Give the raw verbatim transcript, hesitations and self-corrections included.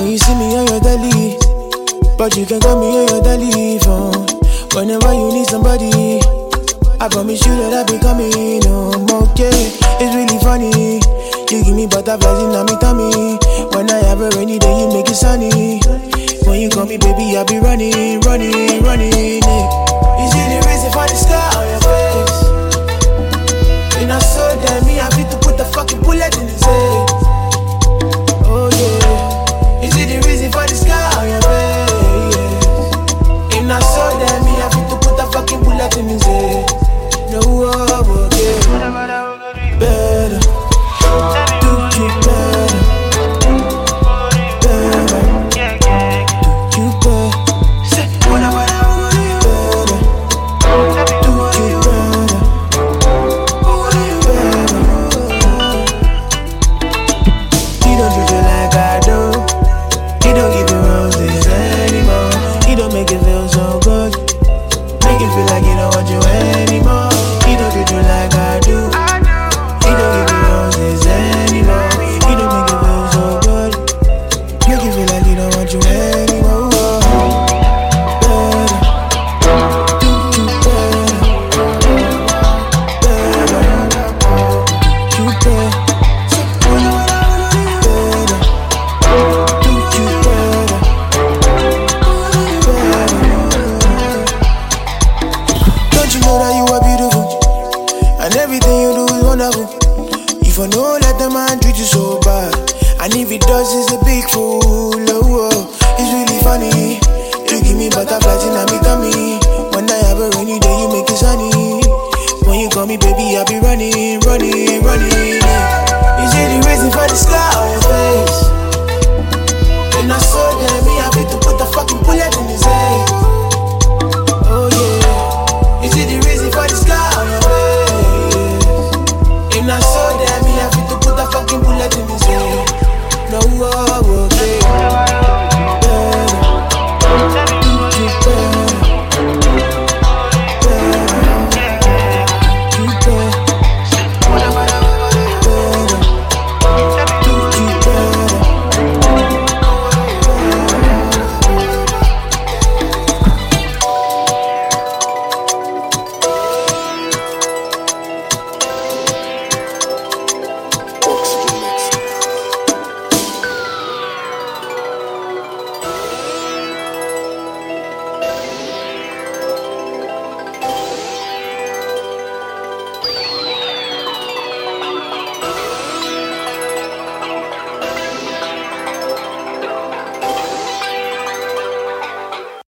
you see me on your daily, but you can call me on your daily phone. Whenever you need somebody, I promise you that I'll be coming home, okay? It's really funny, you give me butterflies in my tummy. When I have a rainy day, you make it sunny. When you call me baby, I'll be running, running, running, yeah. You see the reason for the scar on your face, and I saw that me, I need to put the fucking bullet in his head. Oh yeah, you see the reason for the scar on your face, yeah. And I saw that me, I need to put the fucking bullet in his head. No, oh, okay. Better, do you better, better, do you better. Say what I want, better, do you better, better. He don't treat you like I do. He don't give you roses anymore. He don't make it feel so good, make it feel like he don't want you anymore. He don't treat you like I do. He don't give you roses anymore. He don't make it feel so good, make you feel like he don't want you anymore. Better, do you better, better, do you better. Better, do you better, better. Don't you know that you are beautiful? And everything you do is wonderful. If I know, let the man treat you so bad, and if he does, he's a big fool. Oh, oh. It's really funny, you give me butterflies in my tummy. When I have a rainy day, you make it sunny. When you call me baby, I'll be running, running, running.